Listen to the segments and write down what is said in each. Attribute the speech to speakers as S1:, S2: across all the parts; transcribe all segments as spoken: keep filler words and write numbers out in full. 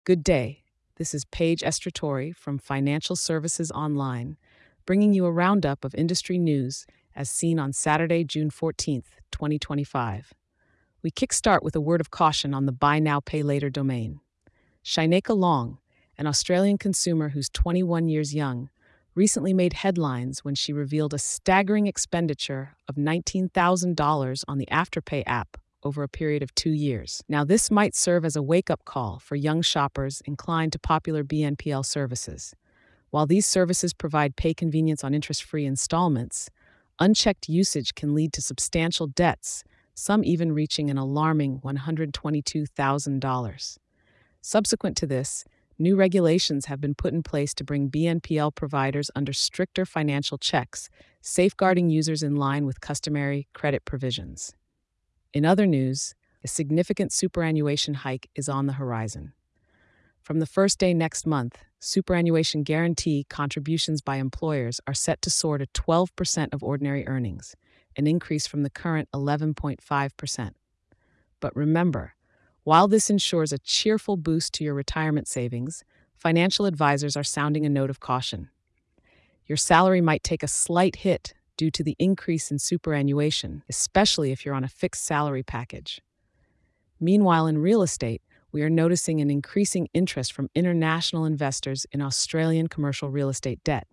S1: Good day. This is Paige Estratori from Financial Services Online, bringing you a roundup of industry news as seen on Saturday, June fourteenth, twenty twenty-five. We kickstart with a word of caution on the buy now, pay later domain. Shineka Long, an Australian consumer who's twenty-one years young, recently made headlines when she revealed a staggering expenditure of nineteen thousand dollars on the Afterpay app over a period of two years. Now, this might serve as a wake-up call for young shoppers inclined to popular B N P L services. While these services provide pay convenience on interest-free installments, unchecked usage can lead to substantial debts, some even reaching an alarming one hundred twenty-two thousand dollars. Subsequent to this, new regulations have been put in place to bring B N P L providers under stricter financial checks, safeguarding users in line with customary credit provisions. In other news, a significant superannuation hike is on the horizon. From the first day next month, superannuation guarantee contributions by employers are set to soar to twelve percent of ordinary earnings, an increase from the current eleven point five percent. But remember, while this ensures a cheerful boost to your retirement savings, financial advisors are sounding a note of caution. Your salary might take a slight hit due to the increase in superannuation, especially if you're on a fixed salary package. Meanwhile, in real estate, we are noticing an increasing interest from international investors in Australian commercial real estate debt.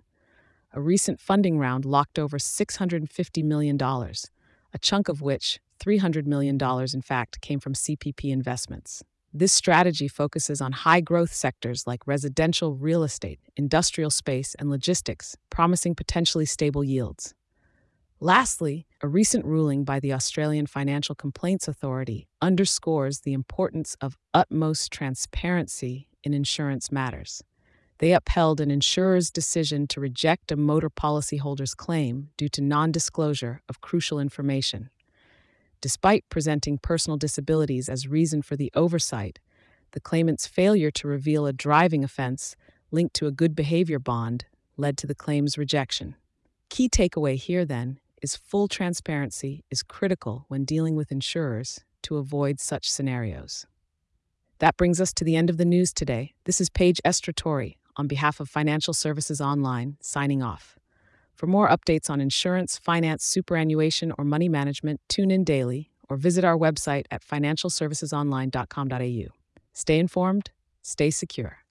S1: A recent funding round locked over six hundred fifty million dollars, a chunk of which, three hundred million dollars in fact, came from C P P investments. This strategy focuses on high-growth sectors like residential real estate, industrial space, and logistics, promising potentially stable yields. Lastly, a recent ruling by the Australian Financial Complaints Authority underscores the importance of utmost transparency in insurance matters. They upheld an insurer's decision to reject a motor policyholder's claim due to non-disclosure of crucial information. Despite presenting personal disabilities as reason for the oversight, the claimant's failure to reveal a driving offense linked to a good behavior bond led to the claim's rejection. Key takeaway here, then, is full transparency is critical when dealing with insurers to avoid such scenarios. That brings us to the end of the news today. This is Paige Estratori on behalf of Financial Services Online, signing off. For more updates on insurance, finance, superannuation, or money management, tune in daily or visit our website at financial services online dot com dot a u. Stay informed, stay secure.